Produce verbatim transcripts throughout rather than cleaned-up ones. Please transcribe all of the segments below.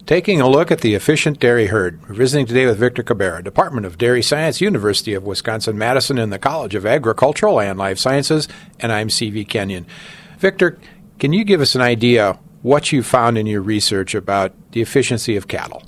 Taking a look at the efficient dairy herd. We're visiting today with Victor Cabrera, Department of Dairy Science, University of Wisconsin-Madison, in the College of Agricultural and Life Sciences, and I'm C V Kenyon. Victor, can you give us an idea what you found in your research about the efficiency of cattle?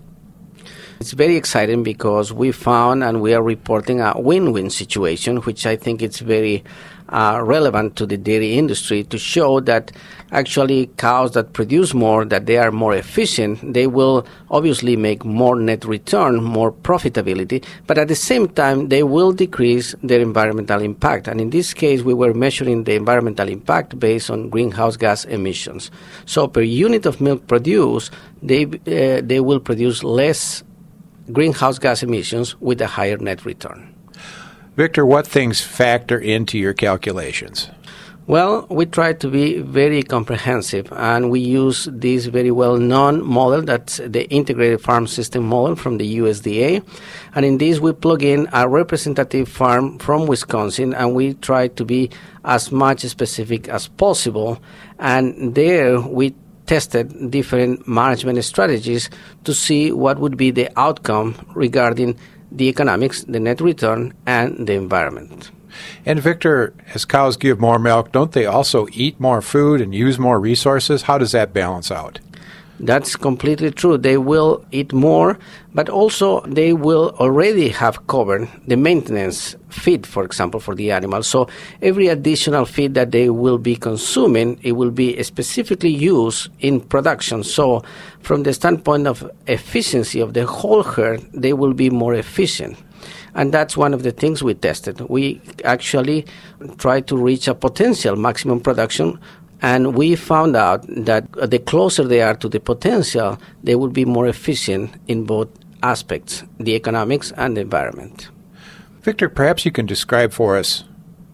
It's very exciting because we found and we are reporting a win-win situation, which I think it's very uh, relevant to the dairy industry to show that actually cows that produce more, that they are more efficient, they will obviously make more net return, more profitability, but at the same time they will decrease their environmental impact. And in this case, we were measuring the environmental impact based on greenhouse gas emissions. So per unit of milk produced, they, uh, they will produce less greenhouse gas emissions with a higher net return. Victor, what things factor into your calculations? Well, we try to be very comprehensive, and we use this very well-known model, that's the Integrated Farm System model from the U S D A. And in this, we plug in a representative farm from Wisconsin, and we try to be as much specific as possible. And there, we tested different management strategies to see what would be the outcome regarding the economics, the net return, and the environment. And Victor, as cows give more milk, don't they also eat more food and use more resources? How does that balance out? That's completely true. They will eat more, but also they will already have covered the maintenance feed, for example, for the animals. So every additional feed that they will be consuming, it will be specifically used in production. So from the standpoint of efficiency of the whole herd, they will be more efficient. And that's one of the things we tested. We actually tried to reach a potential maximum production, and we found out that the closer they are to the potential, they will be more efficient in both aspects, the economics and the environment. Victor, perhaps you can describe for us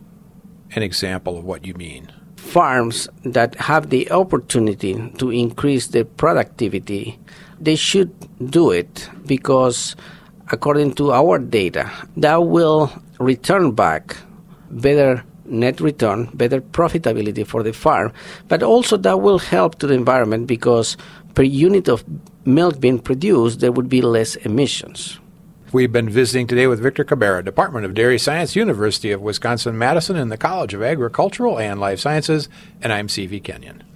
an example of what you mean. Farms that have the opportunity to increase their productivity, they should do it because, according to our data, that will return back better net return, better profitability for the farm, but also that will help to the environment because per unit of milk being produced, there would be less emissions. We've been visiting today with Victor Cabrera, Department of Dairy Science, University of Wisconsin-Madison, in the College of Agricultural and Life Sciences, and I'm C V Kenyon.